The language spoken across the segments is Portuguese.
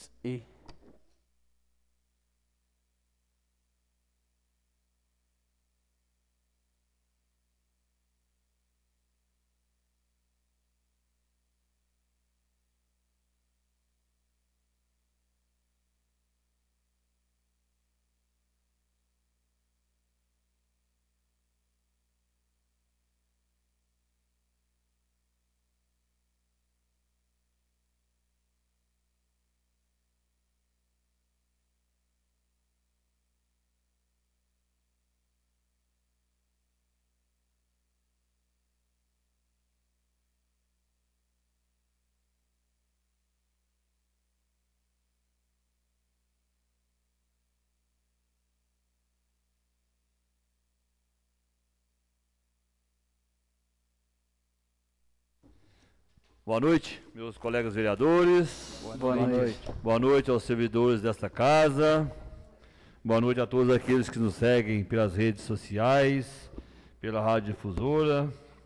E Boa noite, meus colegas vereadores. Boa noite. Boa noite aos servidores desta casa. Boa noite a todos aqueles que nos seguem pelas redes sociais, pela rádio difusora.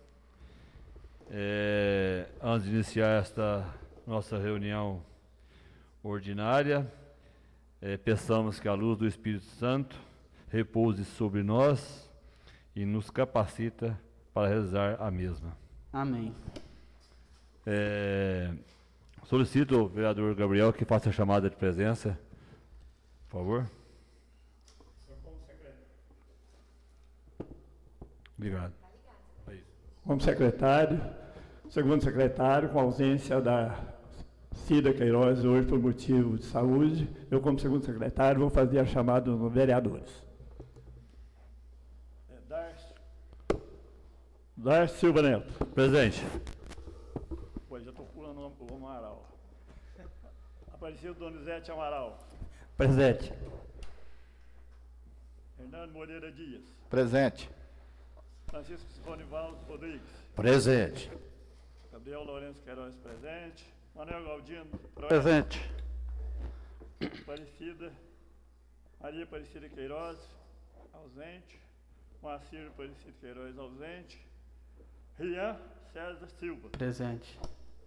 Antes de iniciar esta nossa reunião ordinária, peçamos que a luz do Espírito Santo repouse sobre nós e nos capacita para realizar a mesma. Amém. Solicito ao vereador Gabriel que faça a chamada de presença, por favor. Obrigado. Como secretário, segundo secretário, com a ausência da Cida Queiroz hoje por motivo de saúde, eu como segundo secretário vou fazer a chamada dos vereadores. Darcio Silva Neto. Presente. Pois já estou pulando o Amaral. Aparecido Donizete Amaral. Presente. Hernando Moreira Dias. Presente. Francisco Ronivaldo Rodrigues. Presente. Gabriel Lourenço Queiroz presente. Manuel Galdino. Presente. Maria Aparecida Queiroz, ausente. Moacir Aparecido Queiroz, ausente. Rian César Silva. Presente.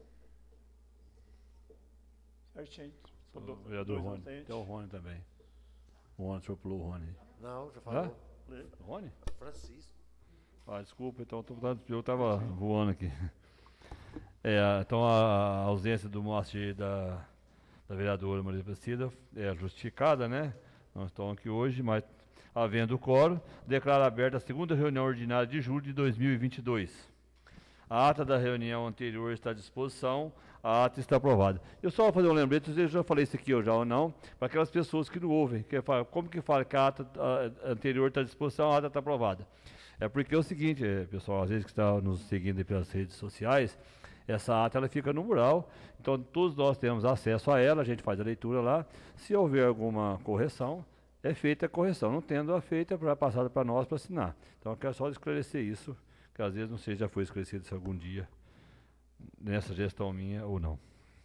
Certinho. O vereador Rony. Tem o Rony também. O Rony, o senhor pulou o Rony. Não, já falou. O Rony? Francisco. Desculpa, então eu estava voando aqui. Então a ausência do Moacir da vereadora Maria Aparecida é justificada, né? Nós estamos aqui hoje, mas havendo quórum, declaro aberta a segunda reunião ordinária de julho de 2022. A ata da reunião anterior está à disposição, a ata está aprovada. Eu só vou fazer um lembrete, eu já falei isso aqui ou já ou não, para aquelas pessoas que não ouvem, que falam, como que fala que a ata anterior está à disposição, a ata está aprovada? É porque é o seguinte, pessoal, às vezes que está nos seguindo pelas redes sociais, essa ata ela fica no mural, então todos nós temos acesso a ela, a gente faz a leitura lá, se houver alguma correção, é feita a correção, não tendo a feita, passada para nós para assinar. Então eu quero só esclarecer isso, que às vezes não sei se já foi esclarecido isso algum dia, nessa gestão minha ou não.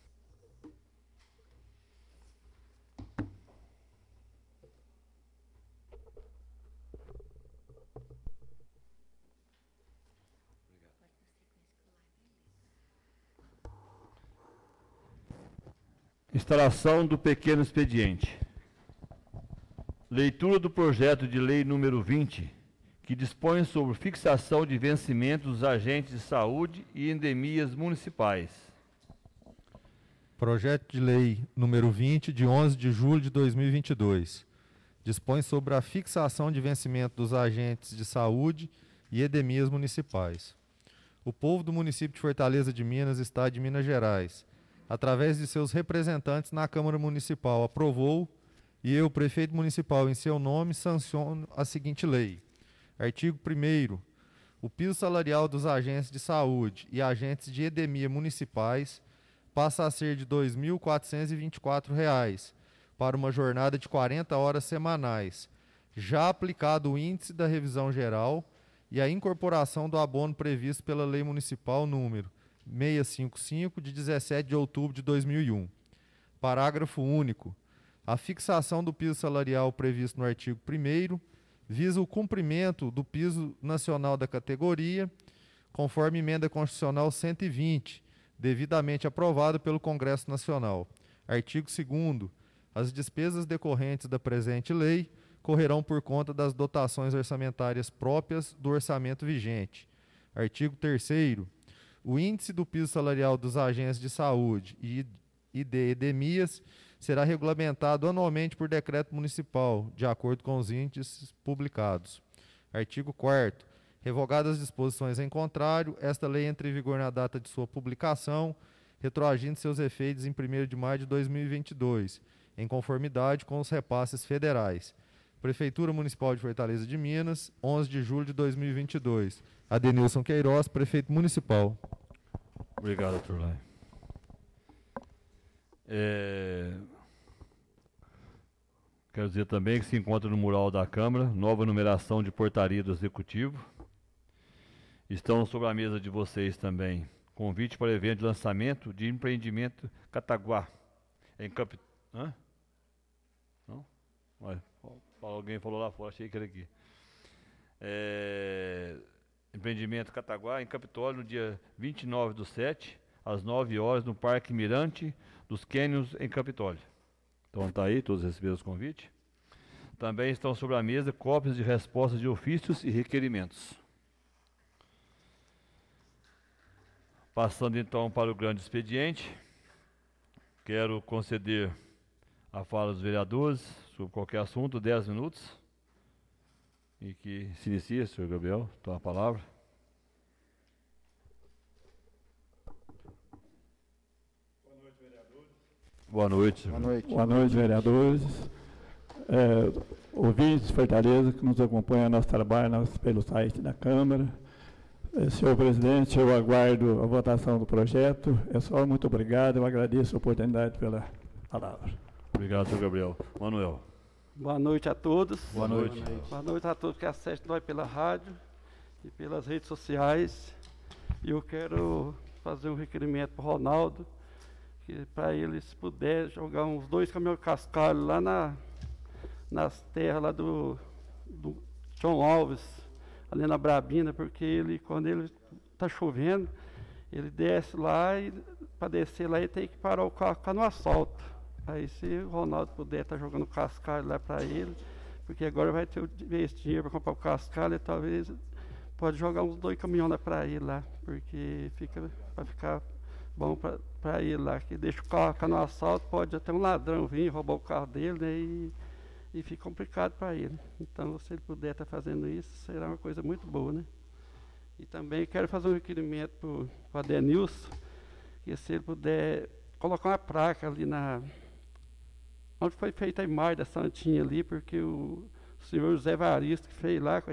Instalação do pequeno expediente. Leitura do projeto de lei número 20, que dispõe sobre fixação de vencimentos dos agentes de saúde e endemias municipais. Projeto de lei número 20, de 11 de julho de 2022. Dispõe sobre a fixação de vencimento dos agentes de saúde e endemias municipais. O povo do município de Fortaleza de Minas, estado de Minas Gerais, através de seus representantes na Câmara Municipal, aprovou e eu, prefeito municipal, em seu nome, sanciono a seguinte lei. Artigo 1º. O piso salarial dos agentes de saúde e agentes de endemia municipais passa a ser de R$ 2.424 para uma jornada de 40 horas semanais, já aplicado o índice da revisão geral e a incorporação do abono previsto pela Lei Municipal número 655, de 17 de outubro de 2001. Parágrafo único. A fixação do piso salarial previsto no artigo 1º visa o cumprimento do piso nacional da categoria, conforme emenda constitucional 120, devidamente aprovada pelo Congresso Nacional. Artigo 2º. As despesas decorrentes da presente lei correrão por conta das dotações orçamentárias próprias do orçamento vigente. Artigo 3º. O índice do piso salarial dos agentes de saúde e de edemias será regulamentado anualmente por decreto municipal, de acordo com os índices publicados. Artigo 4º. Revogadas as disposições em contrário, esta lei entra em vigor na data de sua publicação, retroagindo seus efeitos em 1º de maio de 2022, em conformidade com os repasses federais. Prefeitura Municipal de Fortaleza de Minas, 11 de julho de 2022. Adenilson Queiroz, Prefeito Municipal. Obrigado, doutor Lai. Quero dizer também que se encontra no mural da Câmara, nova numeração de portaria do Executivo. Estão sobre a mesa de vocês também convite para o evento de lançamento de empreendimento Cataguá. Em Hã? Não? Olha, alguém falou lá fora, achei que era aqui. Empreendimento Cataguá, em Capitólio, no dia 29/7, às 9 horas, no Parque Mirante dos Cânions, em Capitólio. Então está aí, todos receberam os convites. Também estão sobre a mesa cópias de respostas de ofícios e requerimentos. Passando então para o grande expediente, quero conceder a fala dos vereadores sobre qualquer assunto, 10 minutos. E que se inicie, senhor Gabriel, toma a palavra. Boa noite, vereadores. Boa noite, senhor. Boa noite. Boa noite, vereadores. Ouvintes de Fortaleza que nos acompanham no nosso trabalho pelo site da Câmara. Senhor presidente, eu aguardo a votação do projeto. É só muito obrigado, eu agradeço a oportunidade pela palavra. Obrigado, senhor Gabriel. Manuel. Boa noite a todos. Boa noite. Boa noite a todos que assistem nós pela rádio e pelas redes sociais. E eu quero fazer um requerimento para o Ronaldo, para ele, se puder, jogar uns 2 caminhões cascalho lá nas terras lá do João Alves, ali na Brabina, porque ele, quando ele está chovendo, ele desce lá e para descer lá ele tem que parar o carro ficar no asfalto. Aí se o Ronaldo puder estar jogando cascalho lá para ele, porque agora vai ter esse dinheiro para comprar o cascalho, e talvez pode jogar uns 2 caminhões lá para ele lá, porque vai ficar bom para ele lá, que deixa o carro ficar no asfalto, pode até um ladrão vir roubar o carro dele, né, e fica complicado para ele. Então, se ele puder estar fazendo isso, será uma coisa muito boa, né? E também quero fazer um requerimento para o Adenilson, que se ele puder colocar uma placa ali onde foi feita a imagem da Santinha ali, porque o senhor José Evaristo que fez lá,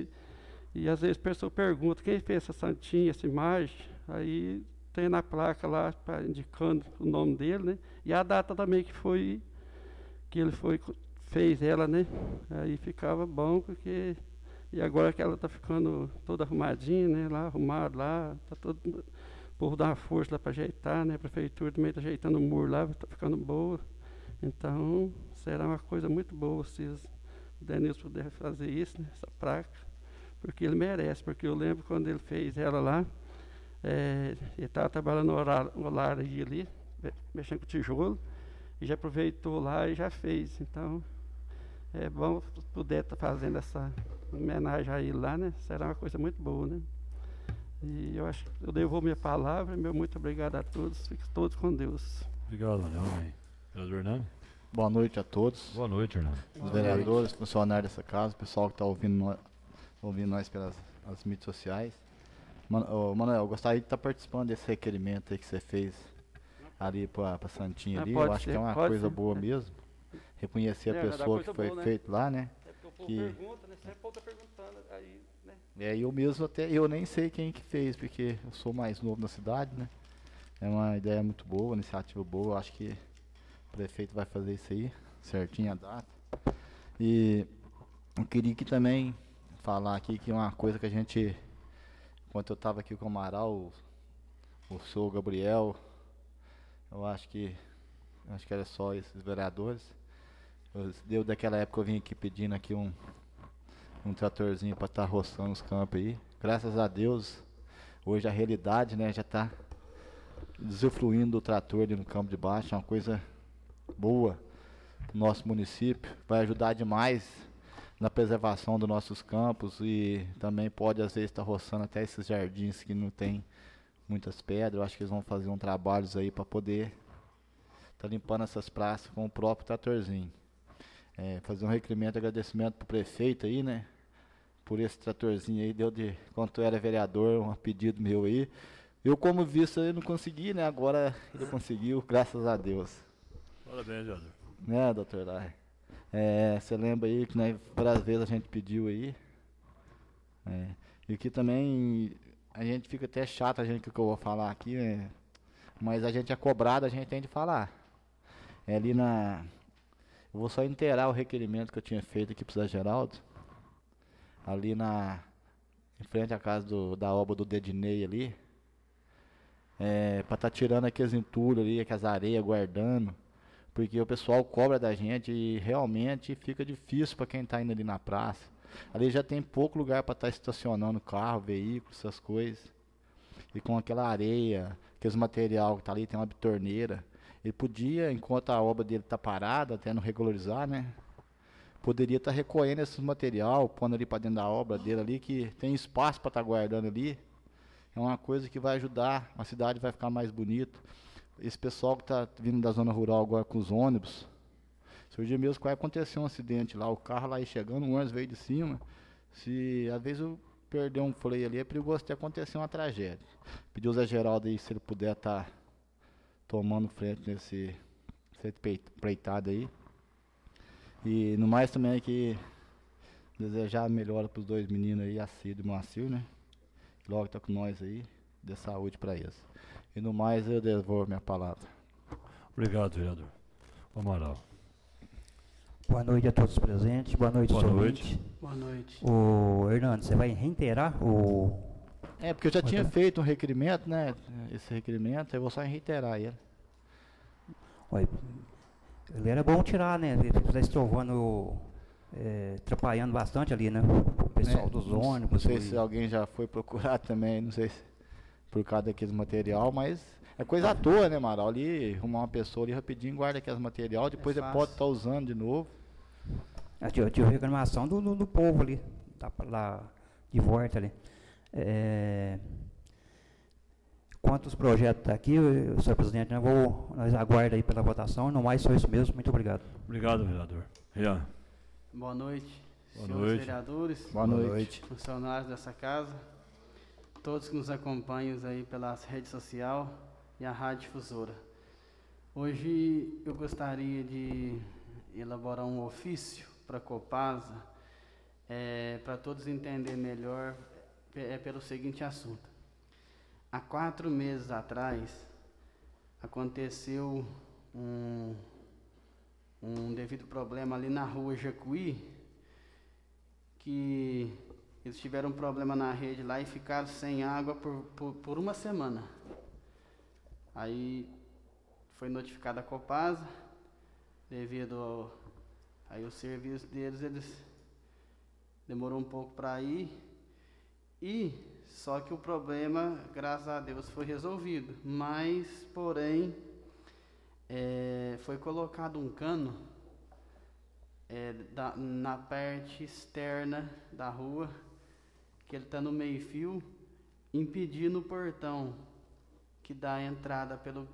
e às vezes a pessoa pergunta, quem fez essa Santinha, essa imagem? Aí tem na placa lá, indicando o nome dele, né? E a data também que ele fez ela, né? Aí ficava bom, porque... E agora que ela está ficando toda arrumadinha, né? Lá, arrumado lá, está todo... O povo dá uma força lá para ajeitar, né? A prefeitura também está ajeitando o muro lá, está ficando boa. Então, será uma coisa muito boa se o Denilson puder fazer isso, né? Essa placa, porque ele merece, porque eu lembro quando ele fez ela lá, ele estava trabalhando no olaria ali, mexendo com tijolo, e já aproveitou lá e já fez. Então, é bom puder estar fazendo essa homenagem a ele lá, né? Será uma coisa muito boa, né? E eu acho que eu devolvo minha palavra, meu muito obrigado a todos, fiquem todos com Deus. Obrigado, Manuel. Vereador Hernani. Boa noite a todos. Boa noite, Hernani. Os vereadores, funcionários dessa casa, o pessoal que está ouvindo nós pelas as mídias sociais. Manuel, eu gostaria de estar participando desse requerimento aí que você fez ali para a Santinha ali. Eu acho que é uma coisa boa mesmo. Reconhecer a pessoa que foi feito lá, né? É porque o povo pergunta, né? Sempre o povo está perguntando aí, né? Eu mesmo eu nem sei quem que fez, porque eu sou mais novo na cidade, né? É uma ideia muito boa, uma iniciativa boa. Eu acho que o prefeito vai fazer isso aí, certinho a data. E eu queria que também falar aqui que uma coisa que a gente, enquanto eu estava aqui com o Amaral, o senhor Gabriel, eu acho que era só esses vereadores. Deu daquela época eu vim aqui pedindo aqui um tratorzinho para estar roçando os campos aí. Graças a Deus, hoje a realidade, né, já está usufruindo do trator ali no campo de baixo, é uma coisa boa no nosso município, vai ajudar demais na preservação dos nossos campos e também pode às vezes estar roçando até esses jardins que não tem muitas pedras. Eu acho que eles vão fazer um trabalho aí para poder estar limpando essas praças com o próprio tratorzinho. Fazer um requerimento de agradecimento para o prefeito aí, né? Por esse tratorzinho aí, deu de, quando eu era vereador, um pedido meu aí. Eu como vice eu não consegui, né? Agora ele conseguiu, graças a Deus. Parabéns, vereador. Né, doutor Lai? Você lembra aí que né, várias vezes a gente pediu aí. E que também a gente fica até chato, a gente que eu vou falar aqui, né? Mas a gente é cobrado, a gente tem de falar. Ali na... Eu vou só inteirar o requerimento que eu tinha feito aqui para o Zé Geraldo. Ali em frente à casa da obra do Dedinei ali. Para estar tirando aqueles entulhos ali, aquelas areias, guardando. Porque o pessoal cobra da gente e realmente fica difícil para quem está indo ali na praça. Ali já tem pouco lugar para estar estacionando carro, veículo, essas coisas. E com aquela areia, aqueles material que está ali, tem uma bitorneira. Ele podia, enquanto a obra dele está parada, até não regularizar, né? Poderia estar recolhendo esses material, pondo ali para dentro da obra dele ali, que tem espaço para estar guardando ali. É uma coisa que vai ajudar, a cidade vai ficar mais bonita. Esse pessoal que está vindo da zona rural agora com os ônibus, esse dia mesmo quase aconteceu um acidente lá, o carro lá chegando, um ônibus veio de cima. Se às vezes eu perder um freio ali, é perigoso até acontecer uma tragédia. Pediu o Zé Geraldo aí, se ele puder estar tomando frente nesse pleitado aí. E no mais também é que desejar melhora para os dois meninos aí, a Cida e o Moacir, né? Logo tá com nós aí, dê saúde para eles. E no mais eu devolvo minha palavra. Obrigado, vereador. Amaral. Boa noite a todos presentes. Boa noite, Boa noite. somente. Boa noite. O Hernando, você vai reiterar o... Porque eu já tinha feito um requerimento, né? Esse requerimento, eu vou só reiterar ele. Olha, ele era bom tirar, né? Ele está estovando, atrapalhando bastante ali, né? O pessoal dos ônibus. Não sei se alguém já foi procurar também, não sei se por causa daqueles material, mas é coisa à toa, né, Amaral? Ali, arrumar uma pessoa ali rapidinho, guarda aqueles material, depois ele pode estar usando de novo. Tinha reclamação do povo ali, lá de volta ali. Quanto os projetos tá aqui, senhor presidente, nós aguardamos aí pela votação, não mais só isso mesmo, muito obrigado. Obrigado, vereador. Rian. Boa noite, Boa senhores noite. vereadores, Boa noite. funcionários dessa casa, todos que nos acompanham aí pelas redes sociais e a Rádio Difusora. Hoje eu gostaria de elaborar um ofício para a Copasa, para todos entenderem melhor, pelo seguinte assunto. Há 4 meses atrás, aconteceu um devido problema ali na rua Jacuí, que eles tiveram um problema na rede lá e ficaram sem água por uma semana. Aí foi notificada a Copasa, devido aí o serviço deles, eles demorou um pouco para ir, só que o problema, graças a Deus, foi resolvido, mas, porém, foi colocado um cano na parte externa da rua, que ele está no meio-fio, impedindo o portão que dá a entrada pelo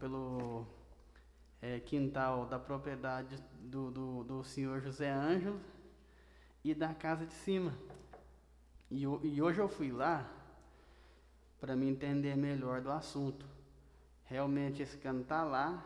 quintal da propriedade do senhor José Ângelo e da casa de cima. E hoje eu fui lá para me entender melhor do assunto. Realmente esse cano está lá,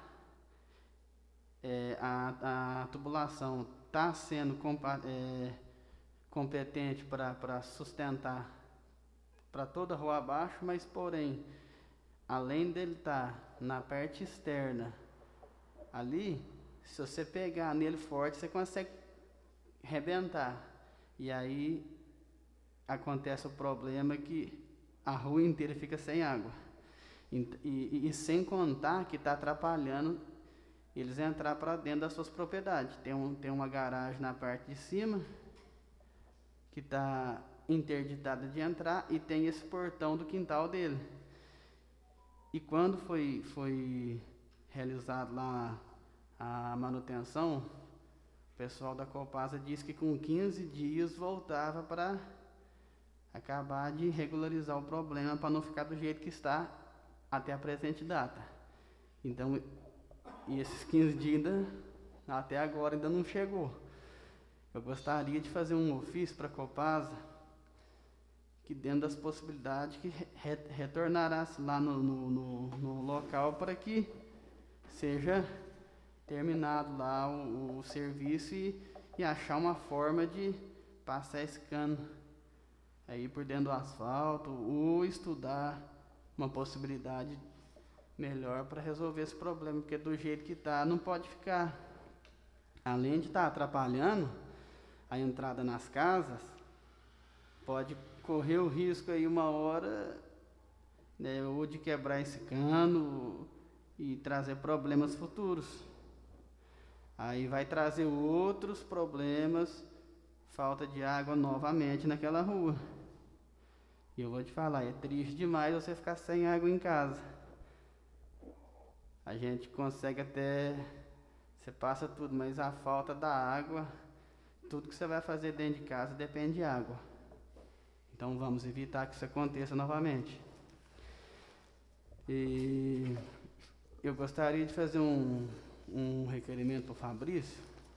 a tubulação está sendo competente para sustentar para toda a rua abaixo, mas porém, além dele estar na parte externa, ali, se você pegar nele forte, você consegue arrebentar. E aí acontece o problema que a rua inteira fica sem água. E sem contar que está atrapalhando eles entrar para dentro das suas propriedades. Tem uma garagem na parte de cima que está interditada de entrar e tem esse portão do quintal dele. E quando foi realizado lá a manutenção, o pessoal da Copasa disse que com 15 dias voltava para acabar de regularizar o problema para não ficar do jeito que está até a presente data. Então, e esses 15 dias ainda, até agora ainda não chegou. Eu gostaria de fazer um ofício para a Copasa, que dentro das possibilidades que retornará lá no local para que seja terminado lá o serviço e achar uma forma de passar esse cano aí por dentro do asfalto, ou estudar uma possibilidade melhor para resolver esse problema, porque do jeito que está não pode ficar, além de estar atrapalhando a entrada nas casas, pode correr o risco aí uma hora, né, ou de quebrar esse cano e trazer problemas futuros. Aí vai trazer outros problemas, falta de água novamente naquela rua. E eu vou te falar, é triste demais você ficar sem água em casa. A gente consegue até, você passa tudo, mas a falta da água, tudo que você vai fazer dentro de casa depende de água. Então vamos evitar que isso aconteça novamente. E eu gostaria de fazer um requerimento para o Fabrício.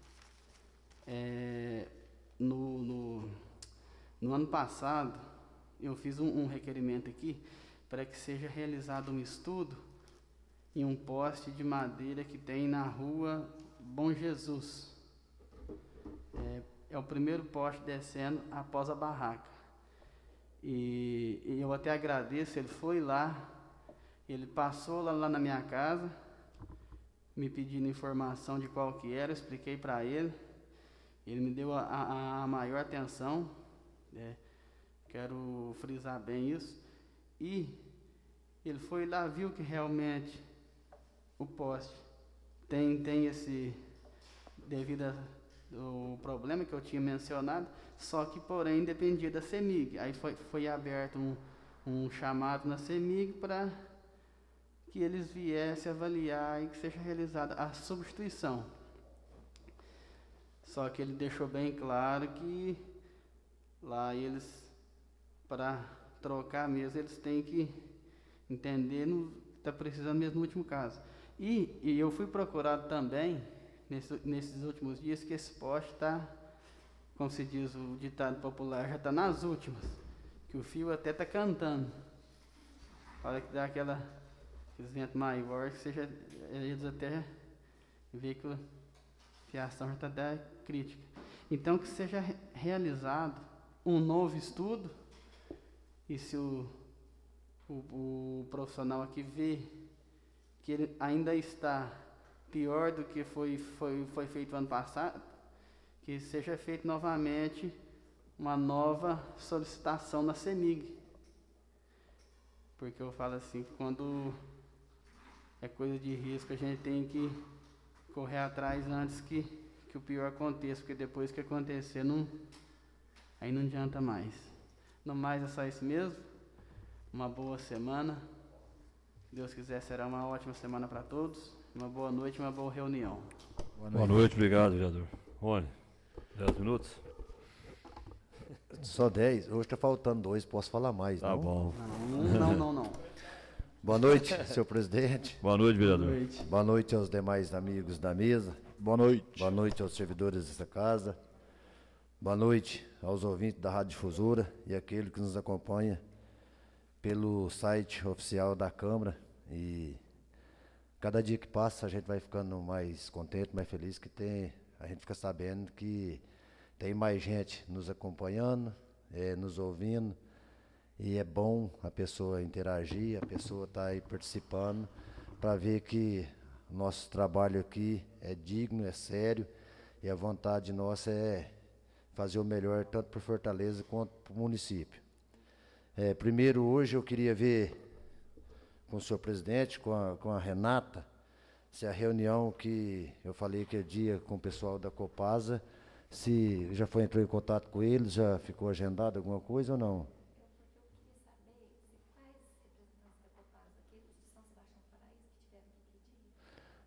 No ano passado, eu fiz um requerimento aqui para que seja realizado um estudo em um poste de madeira que tem na rua Bom Jesus. É o primeiro poste descendo após a barraca. E eu até agradeço, ele foi lá, ele passou lá na minha casa, me pedindo informação de qual que era, eu expliquei para ele, ele me deu a maior atenção, quero frisar bem isso, e ele foi lá, viu que realmente o poste tem esse, devido ao problema que eu tinha mencionado, só que porém dependia da CEMIG. Aí foi aberto um chamado na CEMIG para que eles viessem avaliar e que seja realizada a substituição. Só que ele deixou bem claro que lá eles, para trocar mesmo, eles têm que entender, está precisando mesmo no último caso. E eu fui procurado também, nesses últimos dias, que esse poste está, como se diz o ditado popular, já está nas últimas, que o fio até está cantando. A hora que dá aqueles ventos maiores, que seja, eles até vê que a fiação já está até crítica. Então, que seja realizado um novo estudo, e se o profissional aqui vê que ele ainda está pior do que foi feito ano passado, que seja feito novamente uma nova solicitação na CEMIG. Porque eu falo assim, quando é coisa de risco, a gente tem que correr atrás antes que o pior aconteça, porque depois que acontecer, aí não adianta mais. No mais, é só isso mesmo. Uma boa semana. Se Deus quiser, será uma ótima semana para todos. Uma boa noite, uma boa reunião. Boa noite, obrigado, vereador. Rony, 10 minutos? Só 10. Hoje está faltando 2, posso falar mais, Tá não? bom. Não. Boa noite, senhor presidente. Boa noite, vereador. Boa noite aos demais amigos da mesa. Boa noite. Boa noite aos servidores desta casa. Boa noite aos ouvintes da Rádio Difusora e aquele que nos acompanha pelo site oficial da Câmara. E cada dia que passa a gente vai ficando mais contente, mais feliz, que a gente fica sabendo que tem mais gente nos acompanhando, nos ouvindo, e é bom a pessoa interagir, a pessoa estar aí participando, para ver que nosso trabalho aqui é digno, é sério, e a vontade nossa é fazer o melhor tanto para Fortaleza quanto para o município. Primeiro, hoje eu queria ver com o senhor presidente, com a Renata, se a reunião que eu falei aquele dia com o pessoal da Copasa, se já entrou em contato com eles, já ficou agendado alguma coisa ou não?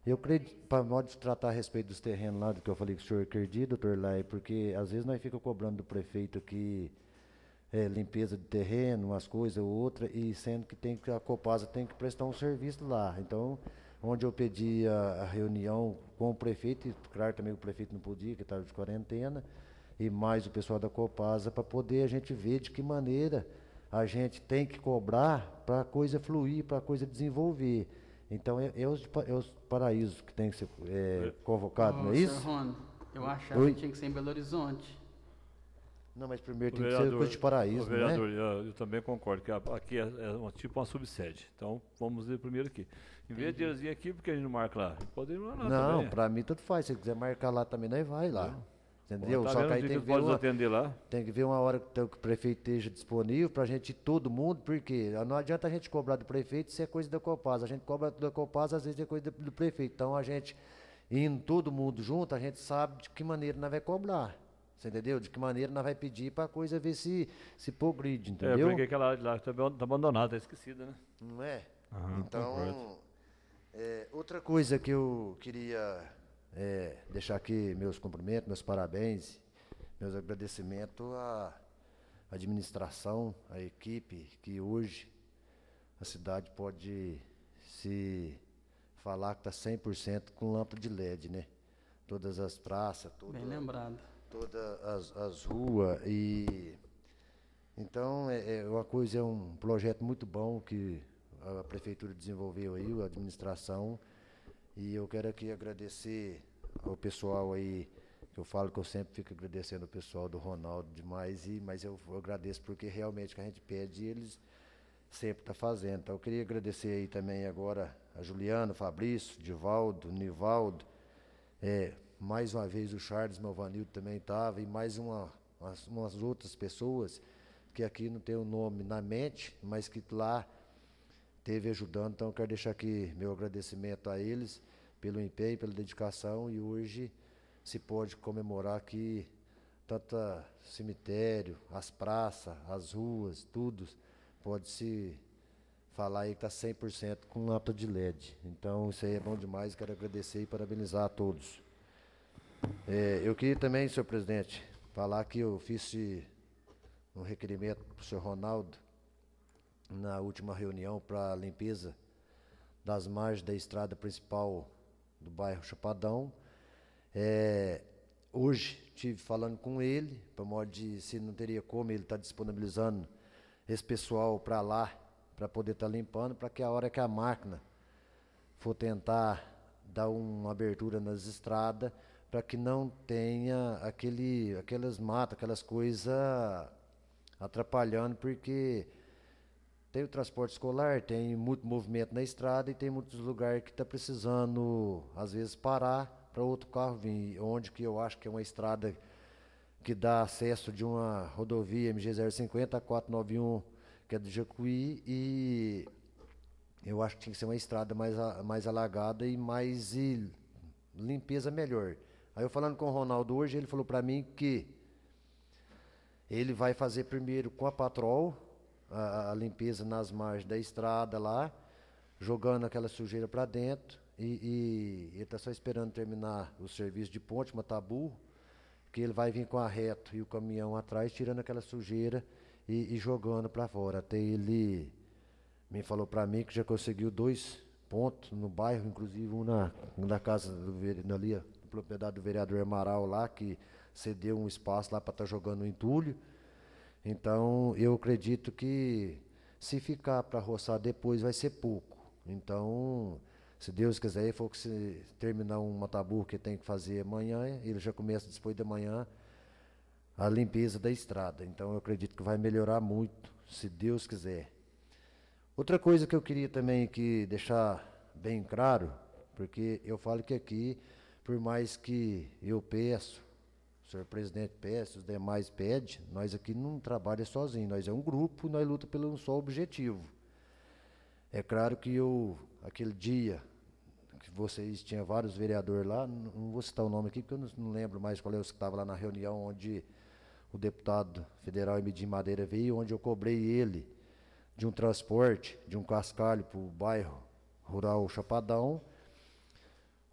Eu creio, para modo de tratar a respeito dos terrenos lá, do que eu falei com o senhor acredita, doutor Lai, porque às vezes nós ficamos cobrando do prefeito aqui limpeza de terreno, umas coisas ou outra, e sendo que a Copasa tem que prestar um serviço lá. Então, onde eu pedi a reunião com o prefeito, e claro também o prefeito não podia, que estava de quarentena, e mais o pessoal da Copasa, para poder a gente ver de que maneira a gente tem que cobrar para a coisa fluir, para a coisa desenvolver. Então, é os paraísos que tem que ser convocado, não é isso? Sr. Rony, eu achava que tinha que ser em Belo Horizonte. Não, mas primeiro tem que ser coisa de paraíso, né? Vereador, eu também concordo, que aqui é tipo uma subsede. Então, vamos ver primeiro aqui. Em vez de eles virem aqui, porque a gente não marca lá? Pode ir lá também. Não, para mim tanto faz. Se quiser marcar lá também, nós vai lá. Entendeu? Tá, só que aí tem que ver uma hora que o prefeito esteja disponível para a gente ir todo mundo, porque não adianta a gente cobrar do prefeito se é coisa da Copasa. A gente cobra da Copasa, às vezes é coisa do prefeito. Então a gente, indo todo mundo junto, a gente sabe de que maneira nós vai cobrar. Você entendeu? De que maneira nós vai pedir para a coisa ver se progride, entendeu? Porque aquela área lá está abandonada, está esquecida, né? Não é? Então, outra coisa que eu queria deixar aqui meus cumprimentos, meus parabéns, meus agradecimentos à administração, à equipe, que hoje a cidade pode se falar que está 100% com lâmpada de LED, né? Todas as praças, Bem lembrado. Todas as ruas. E então uma coisa, é um projeto muito bom que a prefeitura desenvolveu aí, a administração. E eu quero aqui agradecer ao pessoal aí, que eu falo que eu sempre fico agradecendo o pessoal do Ronaldo demais, mas eu agradeço porque realmente o que a gente pede, eles sempre estão fazendo. Então eu queria agradecer aí também agora a Juliana, Fabrício, Divaldo, Nivaldo, mais uma vez o Charles Melvanildo também estava, e mais umas outras pessoas que aqui não tem o nome na mente, mas que lá esteve ajudando. Então eu quero deixar aqui meu agradecimento a eles pelo empenho, pela dedicação, e hoje se pode comemorar aqui tanto cemitério, as praças, as ruas, tudo, pode-se falar aí que está 100% com lâmpada de LED. Então isso aí é bom demais, quero agradecer e parabenizar a todos. Eu queria também, senhor presidente, falar que eu fiz um requerimento para o senhor Ronaldo na última reunião para a limpeza das margens da estrada principal do bairro Chapadão. Hoje estive falando com ele, para modo de se não teria como ele estar disponibilizando esse pessoal para lá, para poder estar limpando, para que a hora que a máquina for tentar dar uma abertura nas estradas, para que não tenha aquelas matas, aquelas coisas atrapalhando, porque tem o transporte escolar, tem muito movimento na estrada e tem muitos lugares que está precisando, às vezes, parar para outro carro vir, onde que eu acho que é uma estrada que dá acesso de uma rodovia MG 050 a 491, que é do Jacuí, e eu acho que tinha que ser uma estrada mais alagada e mais limpeza melhor. Aí eu falando com o Ronaldo hoje, ele falou para mim que ele vai fazer primeiro com a Patrol a limpeza nas margens da estrada lá, jogando aquela sujeira para dentro, e ele está só esperando terminar o serviço de ponte, Matabu, que ele vai vir com a reto e o caminhão atrás, tirando aquela sujeira e jogando para fora. Até ele me falou para mim que já conseguiu 2 pontos no bairro, inclusive um na casa ali, a propriedade do vereador Amaral lá, que cedeu um espaço lá para estar jogando o entulho. Então, eu acredito que se ficar para roçar depois vai ser pouco. Então, se Deus quiser, ele for que se terminar um matabu que tem que fazer amanhã, ele já começa depois da manhã a limpeza da estrada. Então, eu acredito que vai melhorar muito, se Deus quiser. Outra coisa que eu queria também aqui deixar bem claro, porque eu falo que aqui, por mais que eu peço, o senhor presidente peça, os demais pedem, nós aqui não trabalhamos sozinhos, nós é um grupo, nós lutamos pelo um só objetivo. É claro que aquele dia que vocês tinham vários vereadores lá, não vou citar o nome aqui, porque eu não lembro mais qual é os que estavam lá na reunião, onde o deputado federal Emidim Madeira veio, onde eu cobrei ele de um transporte, de um cascalho para o bairro rural Chapadão,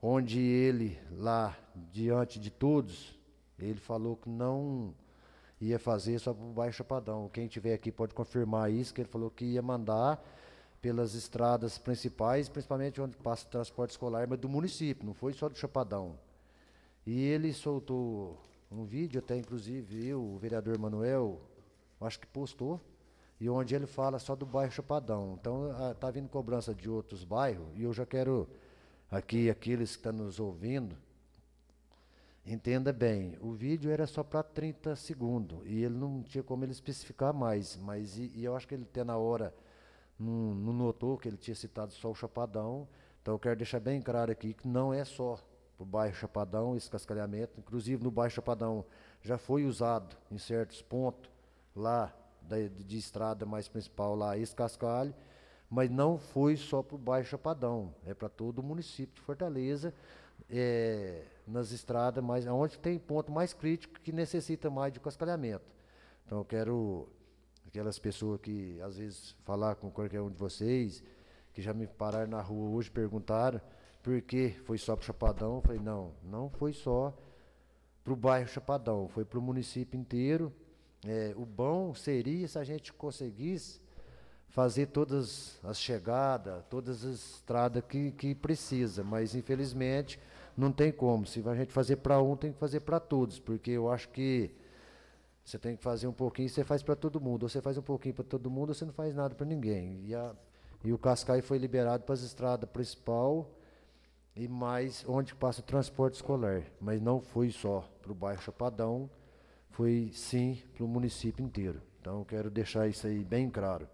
onde ele, lá, diante de todos, ele falou que não ia fazer só para o Baixo Chapadão. Quem estiver aqui pode confirmar isso, que ele falou que ia mandar pelas estradas principais, principalmente onde passa o transporte escolar, mas do município, não foi só do Chapadão. E ele soltou um vídeo, até inclusive o vereador Manuel, acho que postou, e onde ele fala só do bairro Chapadão. Então, está vindo cobrança de outros bairros, e eu já quero aqui, aqueles que estão nos ouvindo, entenda bem, o vídeo era só para 30 segundos, e ele não tinha como ele especificar mais, mas e eu acho que ele até na hora não notou que ele tinha citado só o Chapadão. Então eu quero deixar bem claro aqui que não é só para o bairro Chapadão esse cascalhamento, inclusive no bairro Chapadão já foi usado em certos pontos lá de estrada mais principal lá esse cascalho, mas não foi só para o bairro Chapadão, é para todo o município de Fortaleza, nas estradas mais, onde tem ponto mais crítico que necessita mais de cascalhamento. Então eu quero aquelas pessoas que às vezes falar com qualquer um de vocês, que já me pararam na rua hoje, perguntaram por que foi só para o Chapadão. Eu falei, não foi só para o bairro Chapadão, foi para o município inteiro. O bom seria se a gente conseguisse fazer todas as chegadas, todas as estradas que precisa, mas infelizmente não tem como. Se a gente fazer para um, tem que fazer para todos, porque eu acho que você tem que fazer um pouquinho, você faz para todo mundo. Ou você faz um pouquinho para todo mundo, ou você não faz nada para ninguém. E o Cascai foi liberado para as estradas principal e mais onde passa o transporte escolar. Mas não foi só para o bairro Chapadão, foi sim para o município inteiro. Então eu quero deixar isso aí bem claro.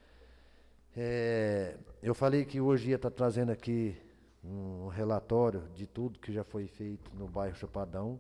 Eu falei que hoje ia estar trazendo aqui um relatório de tudo que já foi feito no bairro Chapadão.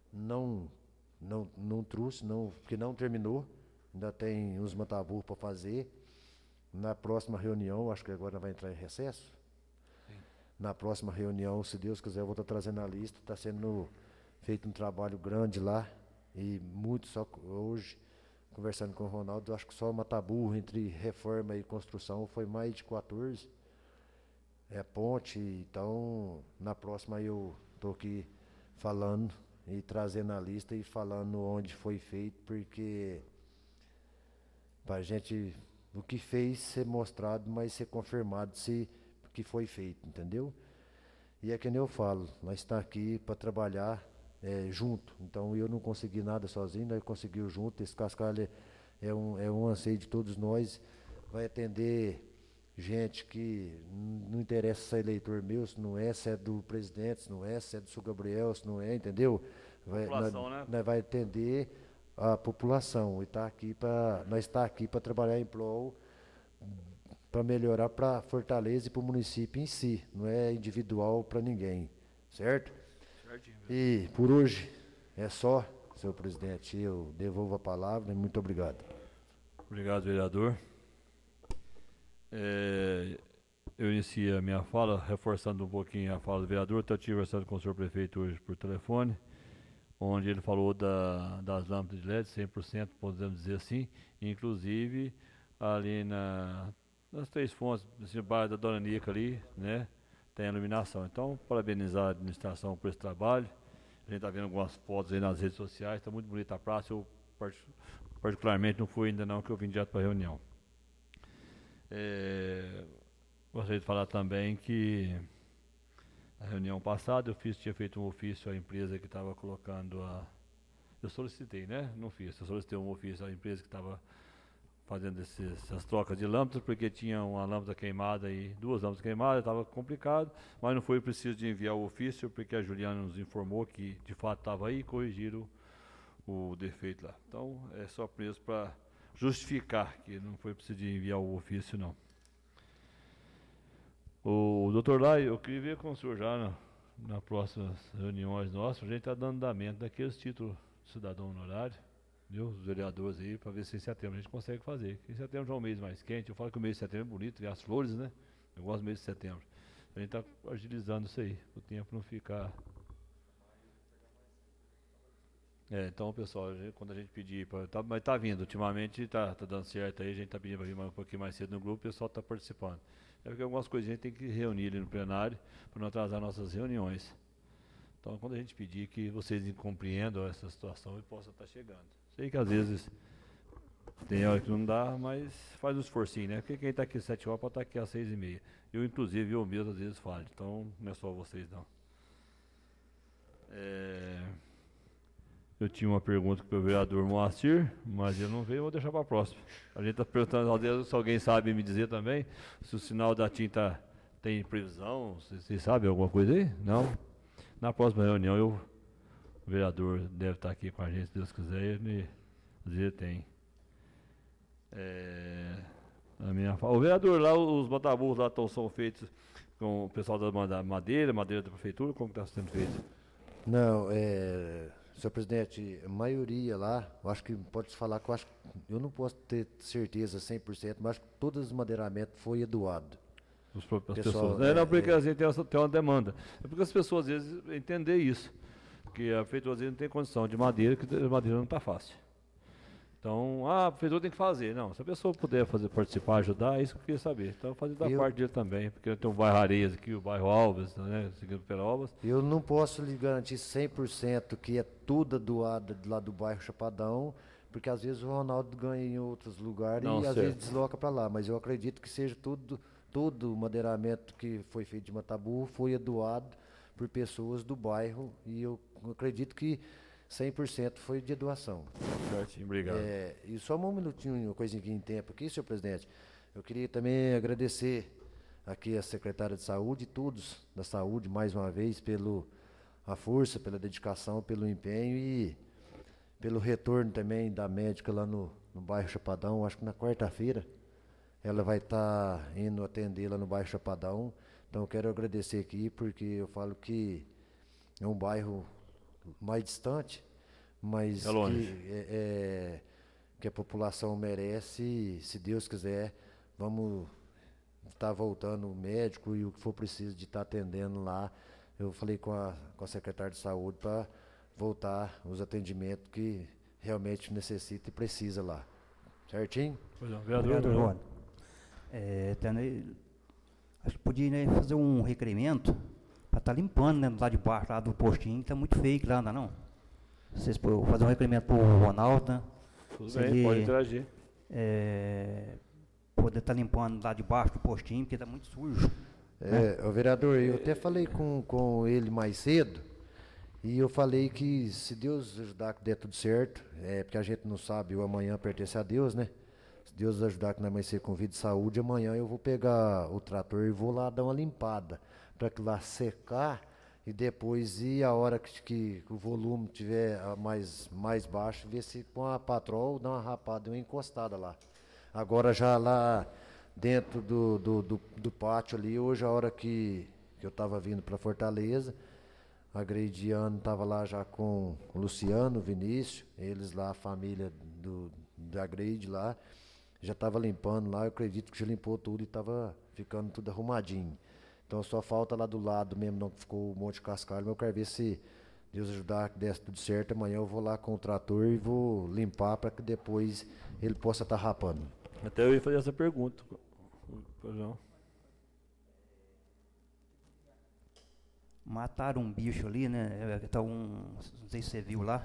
Não trouxe, porque não terminou. Ainda tem uns mataburros para fazer. Na próxima reunião, acho que agora vai entrar em recesso. Sim. Na próxima reunião, se Deus quiser, eu vou estar trazendo a lista. Está sendo feito um trabalho grande lá. E muito, só hoje, conversando com o Ronaldo, eu acho que só o mataburro entre reforma e construção foi mais de 14. Ponte. Então, na próxima eu estou aqui falando e trazendo a lista e falando onde foi feito, porque para a gente, o que fez ser mostrado, mas ser confirmado se o que foi feito, entendeu? E é que nem eu falo, nós estamos aqui para trabalhar junto, então eu não consegui nada sozinho, nós conseguimos junto. Esse cascalho é um anseio de todos nós, vai atender gente que não interessa se é eleitor meu, se não é, se é do presidente, se não é, se é do Sr. Gabriel, se não é, entendeu? Nós vai atender a população e nós está aqui para trabalhar em prol, para melhorar para Fortaleza e para o município em si, não é individual para ninguém, certo? Certinho. E por hoje é só, senhor presidente, eu devolvo a palavra e muito obrigado. Obrigado, vereador. Eu inicio a minha fala, reforçando um pouquinho a fala do vereador. Eu tive conversando com o senhor prefeito hoje por telefone, onde ele falou das lâmpadas de LED, 100%, podemos dizer assim, inclusive ali nas 3 fontes, no bairro da Dona Nica ali, né, tem iluminação. Então, parabenizar a administração por esse trabalho. A gente está vendo algumas fotos aí nas redes sociais, está muito bonita a praça. Eu particularmente não fui ainda não, que eu vim direto para a reunião. Gostaria de falar também que na reunião passada tinha feito um ofício à empresa que estava colocando eu solicitei, né? Não fiz, eu solicitei um ofício à empresa que estava fazendo essas trocas de lâmpadas, porque tinha uma lâmpada queimada e 2 lâmpadas queimadas, estava complicado, mas não foi preciso de enviar o ofício, porque a Juliana nos informou que de fato estava aí e corrigiram o defeito lá. Então é só preso para justificar que não foi preciso de enviar o ofício, não. O doutor Lai, eu queria ver com o senhor já nas próximas reuniões nossas, a gente está dando andamento daqueles títulos de cidadão honorário, viu? Os vereadores aí, para ver se em setembro a gente consegue fazer. Em setembro já é um mês mais quente, eu falo que o mês de setembro é bonito, e as flores, né? Eu gosto do mês de setembro. A gente está agilizando isso aí, o tempo não ficar... então, pessoal, quando a gente pedir, mas está vindo, ultimamente está dando certo aí, a gente está pedindo para vir um pouquinho mais cedo no grupo, o pessoal está participando. É porque algumas coisas a gente tem que reunir ali no plenário para não atrasar nossas reuniões. Então, quando a gente pedir que vocês compreendam essa situação e possam estar chegando. Sei que às vezes tem hora que não dá, mas faz um esforcinho, né? Porque quem está aqui às 7 horas pode estar aqui às 6h30. Eu, inclusive, eu mesmo às vezes falo. Então, não é só vocês, não. Eu tinha uma pergunta para o vereador Moacir, mas ele não veio, eu vou deixar para a próxima. A gente está perguntando, às vezes, se alguém sabe me dizer também, se o sinal da tinta tem previsão, vocês sabem alguma coisa aí? Não? Na próxima reunião, o vereador deve estar aqui com a gente, se Deus quiser, ele às vezes tem. O vereador lá, os mataburros lá são feitos com o pessoal da madeira da prefeitura, como está sendo feito? Não, senhor presidente, a maioria lá, eu acho que pode falar que eu não posso ter certeza 100%, mas acho que todo o desmadeiramento foi doado. As pessoas. Não, porque a gente tem uma demanda. É porque as pessoas às vezes entender isso. Que a prefeitura às vezes não tem condição de madeira, que a madeira não está fácil. Então, a prefeitura tem que fazer. Não, se a pessoa puder participar, ajudar, é isso que eu queria saber. Então, fazer da parte dele também, porque tem o bairro Areias aqui, o bairro Alves, né, seguindo Perópolis. Eu não posso lhe garantir 100% que é tudo doado lá do bairro Chapadão, porque às vezes o Ronaldo ganha em outros lugares e às vezes desloca para lá. Mas eu acredito que seja todo o madeiramento que foi feito de Mataburro foi doado por pessoas do bairro e eu acredito que 100% foi de doação. Certinho, obrigado. E só um minutinho, uma coisinha em tempo aqui, senhor presidente. Eu queria também agradecer aqui a secretária de saúde e todos da saúde, mais uma vez, pela força, pela dedicação, pelo empenho e pelo retorno também da médica lá no bairro Chapadão. Acho que na quarta-feira ela vai estar indo atender lá no bairro Chapadão. Então eu quero agradecer aqui, porque eu falo que é um bairro mais distante, mas que a população merece, e, se Deus quiser, vamos estar voltando o médico e o que for preciso de estar atendendo lá. Eu falei com a secretária de saúde para voltar os atendimentos que realmente necessita e precisa lá. Certinho? Pois não, vereador. Acho que podia, né, fazer um requerimento para estar limpando, né, lá de baixo, lá do postinho, que tá muito feio lá, não? Vocês podem fazer um requerimento para o Ronaldo, né? Tudo bem, pode interagir. Poder estar limpando lá de baixo do postinho, porque está muito sujo. O vereador, eu até falei com ele mais cedo, e eu falei que se Deus ajudar que der tudo certo, porque a gente não sabe, o amanhã pertence a Deus, né? Se Deus ajudar que não vai ser com vida e saúde, amanhã eu vou pegar o trator e vou lá dar uma limpada, para que lá secar, e depois ir a hora que o volume tiver mais baixo, ver se com a patrol dá uma rapada, uma encostada lá. Agora já lá dentro do pátio ali, hoje a hora que eu estava vindo para Fortaleza, a Greidiano estava lá já com o Luciano, o Vinícius, eles lá, a família da Greide lá, já estava limpando lá, eu acredito que já limpou tudo e estava ficando tudo arrumadinho. Então só falta lá do lado mesmo, não ficou um monte de cascalho, mas eu quero ver se Deus ajudar que desse tudo certo. Amanhã eu vou lá com o trator e vou limpar para que depois ele possa estar rapando. Até eu ia fazer essa pergunta. Pois não. Mataram um bicho ali, né? Tá não sei se você viu lá.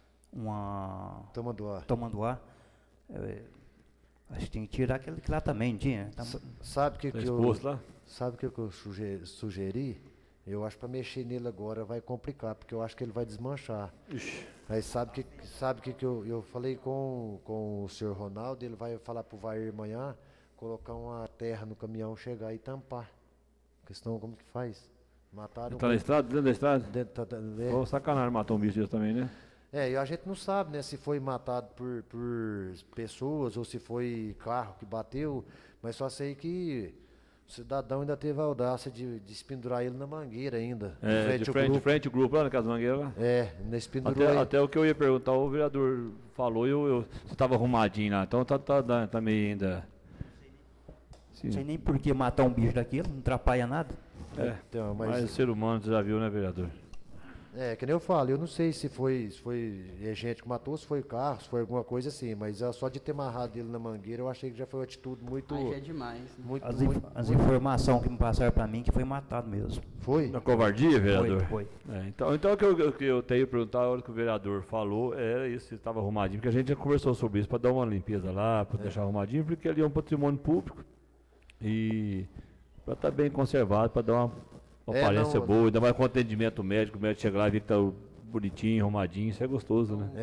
Tamanduá. Acho que tem que tirar aquele que lá também tinha. Sabe o que lá? Sabe o que eu sugeri? Eu acho que para mexer nele agora vai complicar, porque eu acho que ele vai desmanchar. Ixi. Aí sabe que eu falei com o senhor Ronaldo, ele vai falar pro Vair amanhã, colocar uma terra no caminhão, chegar e tampar. Porque senão como que faz? Mataram. Tá na estrada, dentro da estrada? Dentro, sacanagem matar um bicho desse também, né? E a gente não sabe, né, se foi matado por pessoas ou se foi carro que bateu, mas só sei que o cidadão ainda teve a audácia de pendurar ele na mangueira ainda. De frente ao grupo lá na casa da mangueira lá? Nesse pendurou até o que eu ia perguntar, o vereador falou, você estava arrumadinho lá, então tá meio ainda... Não sei nem por que matar um bicho daquilo, não atrapalha nada. Então, mas o ser humano, você já viu, né, vereador? Que nem eu falo, eu não sei se foi gente que matou, se foi carro, se foi alguma coisa assim, mas só de ter amarrado ele na mangueira, eu achei que já foi uma atitude muito... Aí já é demais. Né? As informações que me passaram para mim que foi matado mesmo. Foi? Na covardia, vereador? Foi. Então o que eu tenho que perguntar, a hora que o vereador falou, era isso, se estava arrumadinho, porque a gente já conversou sobre isso, para dar uma limpeza lá, para deixar arrumadinho, porque ali é um patrimônio público e para estar bem conservado, para dar uma aparência boa, ainda mais com atendimento médico, o médico chega lá e vê que tá bonitinho, arrumadinho, isso é gostoso, né?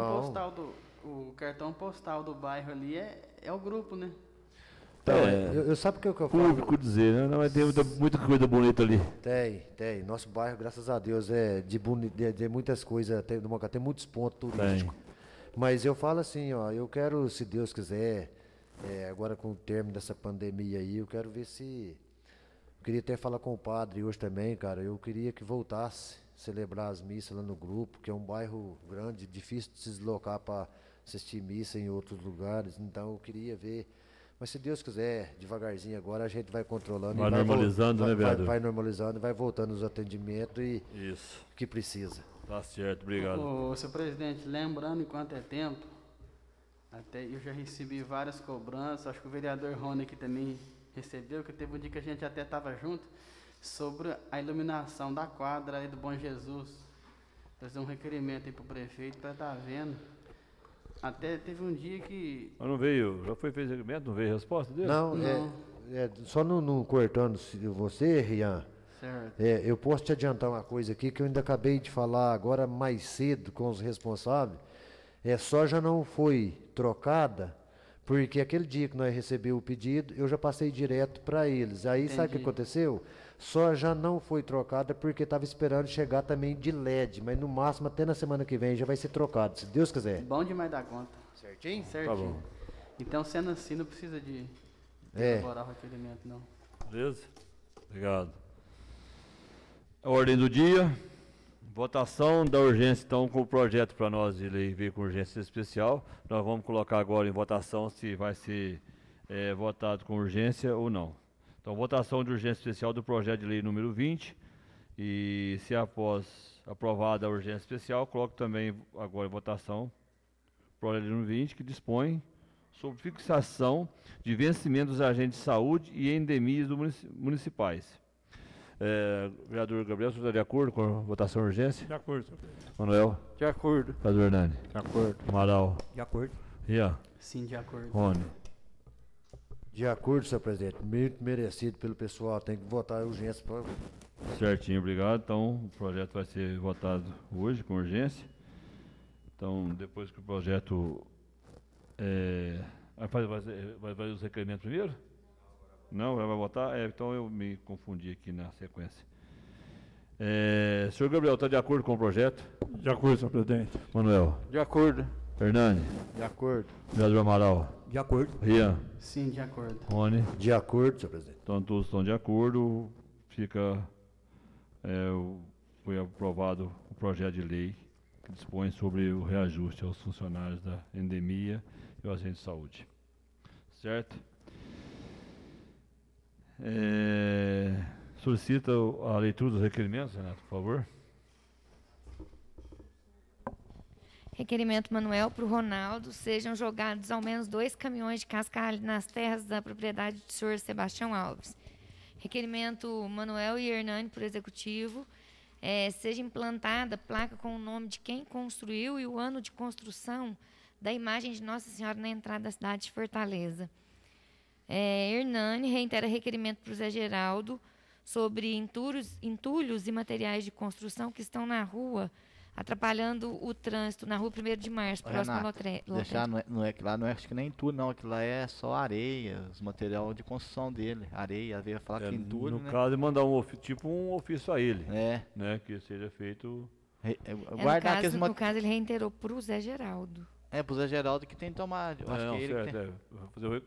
O cartão postal do bairro ali é o grupo, né? Então, eu sabe o que eu falo? Público dizer, né? Não, mas tem muita coisa bonita ali. Tem. Nosso bairro, graças a Deus, de muitas coisas, tem muitos pontos turísticos. Mas eu falo assim, ó, eu quero, se Deus quiser, agora com o término dessa pandemia aí, eu quero ver se... Eu queria até falar com o padre hoje também, cara. Eu queria que voltasse a celebrar as missas lá no grupo, que é um bairro grande, difícil de se deslocar para assistir missa em outros lugares. Então eu queria ver. Mas se Deus quiser, devagarzinho agora a gente vai controlando. Vai normalizando, né, vereador? Vai normalizando, vai voltando os atendimentos e isso que precisa. Tá certo, obrigado. Senhor presidente, lembrando enquanto é tempo, até eu já recebi várias cobranças, acho que o vereador Rony aqui também recebeu, que teve um dia que a gente até estava junto, sobre a iluminação da quadra aí do Bom Jesus. Fazer um requerimento aí para o prefeito para estar vendo. Até teve um dia que... Mas não veio, já foi feito requerimento, não veio a resposta dele? Não. Só não cortando você, Rian. Certo. Eu posso te adiantar uma coisa aqui que eu ainda acabei de falar agora mais cedo com os responsáveis. Só já não foi trocada, porque aquele dia que nós recebemos o pedido, eu já passei direto para eles. Aí, Entendi. sabe o que aconteceu? Só já não foi trocada porque estava esperando chegar também de LED, mas no máximo até na semana que vem já vai ser trocado, se Deus quiser. Bom demais da conta. Certinho? Certinho. Tá bom. Então, sendo assim, não precisa de elaborar o requerimento, não. Beleza? Obrigado. A ordem do dia. Votação da urgência, então, com o projeto para nós de lei veio com urgência especial. Nós vamos colocar agora em votação se vai ser votado com urgência ou não. Então, votação de urgência especial do projeto de lei número 20. E se após aprovada a urgência especial, coloco também agora em votação o projeto de lei número 20, que dispõe sobre fixação de vencimento dos agentes de saúde e endemias municipais. Vereador Gabriel, você está de acordo com a votação de urgência? De acordo, senhor presidente. Manuel? De acordo. Vereador Hernani? De acordo. Amaral? De acordo. Rian? Sim, de acordo. Rony? De acordo, senhor presidente. Muito merecido pelo pessoal. Tem que votar a urgência. Certinho, obrigado. Então, o projeto vai ser votado hoje com urgência. Então, depois que o projeto... vai fazer os requerimentos primeiro? Não, vai votar? Então eu me confundi aqui na sequência. Senhor Gabriel, está de acordo com o projeto? De acordo, senhor presidente. Manuel? De acordo. Hernani? De acordo. Vereador Amaral? De acordo. Rian? Sim, de acordo. Rony? De acordo, senhor presidente. Então todos estão de acordo. Foi aprovado o projeto de lei que dispõe sobre o reajuste aos funcionários da endemia e aos agentes de saúde. Certo? Solicita a leitura dos requerimentos, Renato, por favor. Requerimento Manuel para o Ronaldo, sejam jogados ao menos 2 caminhões de cascalho nas terras da propriedade do senhor Sebastião Alves. Requerimento Manuel e Hernani por executivo, seja implantada placa com o nome de quem construiu e o ano de construção da imagem de Nossa Senhora na entrada da cidade de Fortaleza. Hernani reitera requerimento para o Zé Geraldo sobre entulhos e materiais de construção que estão na rua, atrapalhando o trânsito na rua 1º de Março, próximo ao Lotérica. Deixar, não é que lá não é, acho que nem entulho, não, aquilo lá é só areia, os material de construção dele, areia, veio falar que entulho, no né? caso, mandar um ofício a ele, né, que seja feito... No caso, ele reiterou para o Zé Geraldo. Pro Zé Geraldo que tem que tomar, acho que ele certo, que tem... Vou fazer o...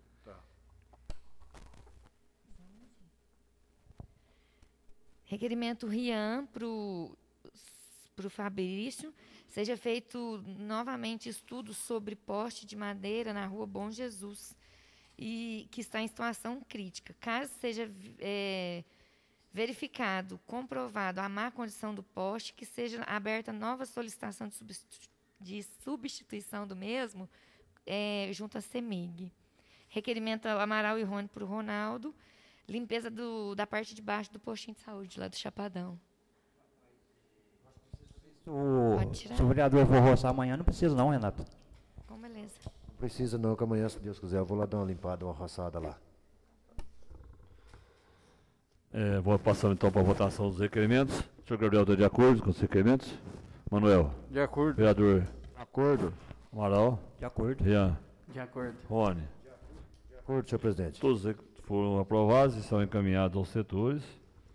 Requerimento Rian para o Fabrício, seja feito novamente estudo sobre poste de madeira na rua Bom Jesus, e que está em situação crítica. Caso seja Verificado, comprovado a má condição do poste, que seja aberta nova solicitação de substituição do mesmo junto à CEMIG. Requerimento Amaral e Rony para o Ronaldo. Limpeza da parte de baixo do postinho de saúde, lá do Chapadão. Se o vereador for roçar amanhã, não precisa não, Renato. Bom, beleza. Não precisa não, que amanhã, se Deus quiser, eu vou lá dar uma limpada, uma roçada lá. Vou passando então para a votação dos requerimentos. O senhor Gabriel está de acordo com os requerimentos? Manuel? De acordo. Vereador? De acordo. Amaral? De acordo. Rian? De acordo. Rony? De acordo, senhor presidente. Todos foram aprovados e são encaminhados aos setores.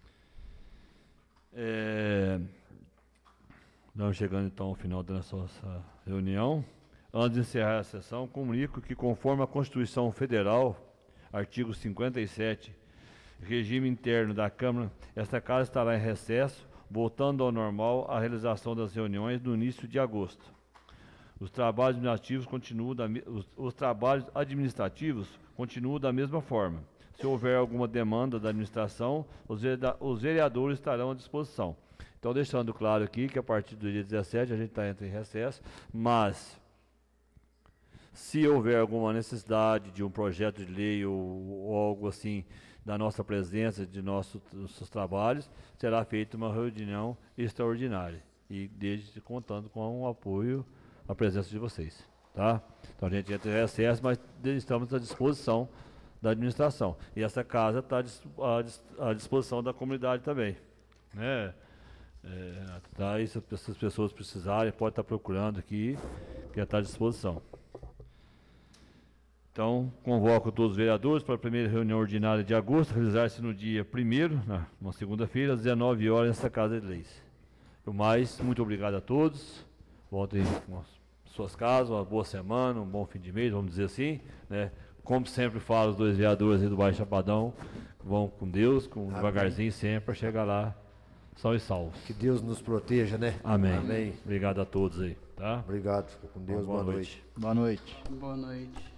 Estamos chegando então ao final da nossa reunião. Antes de encerrar a sessão, comunico que, conforme a Constituição Federal, artigo 57, regime interno da Câmara, esta casa estará em recesso, voltando ao normal a realização das reuniões no início de agosto. Os trabalhos administrativos continuam da mesma forma. Se houver alguma demanda da administração, os vereadores estarão à disposição. Então, deixando claro aqui que a partir do dia 17 a gente está em recesso, mas se houver alguma necessidade de um projeto de lei ou algo assim da nossa presença, de nossos trabalhos, será feita uma reunião extraordinária e desde contando com o apoio, a presença de vocês, tá? Então a gente entra em recesso, mas estamos à disposição da administração e essa casa está à disposição da comunidade também, né? Tá, e se as pessoas precisarem, pode estar procurando aqui, que está à disposição. Então, convoco todos os vereadores para a primeira reunião ordinária de agosto, realizar-se no dia 1º, uma segunda-feira, às 19 horas, nesta Casa de Leis. No mais, muito obrigado a todos. Voltem com as suas casas, uma boa semana, um bom fim de mês, vamos dizer assim, né? Como sempre falo, os dois vereadores aí do Baixo Chapadão vão com Deus, devagarzinho sempre, para chegar lá são e salvos. Que Deus nos proteja, né? Amém. Amém. Obrigado a todos aí, tá? Obrigado, fica com Deus, boa noite. Boa noite. Boa noite.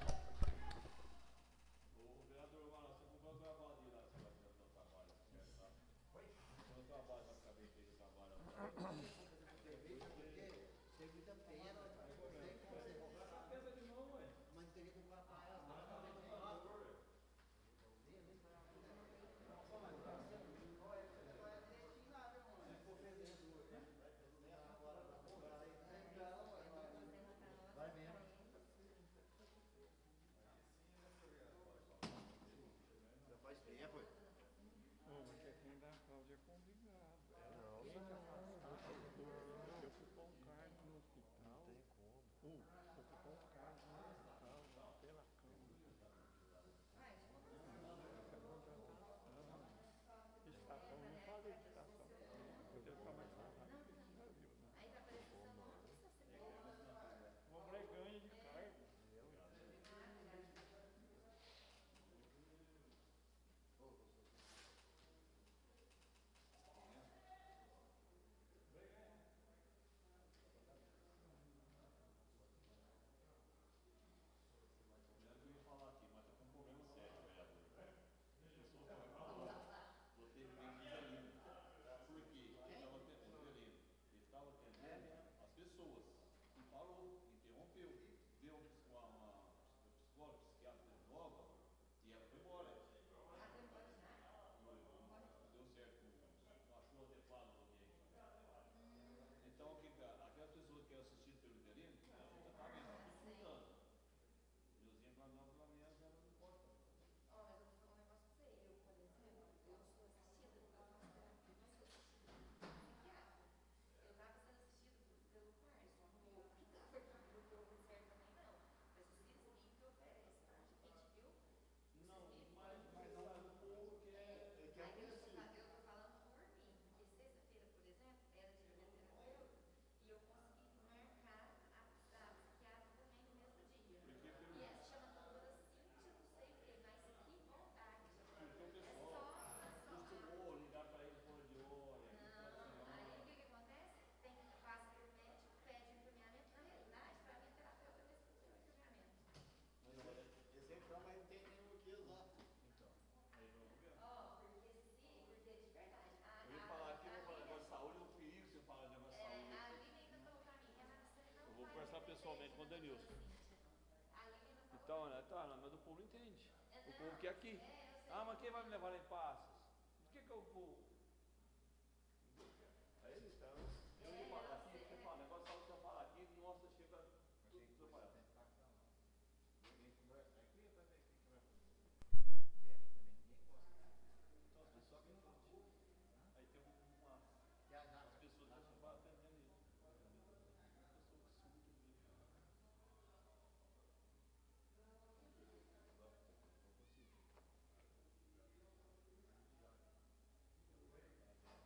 pessoalmente com o Denilson. Então, né, tá, mas o povo não entende. O povo quer aqui. Ah, mas quem vai me levar lá em Passos? Por que o povo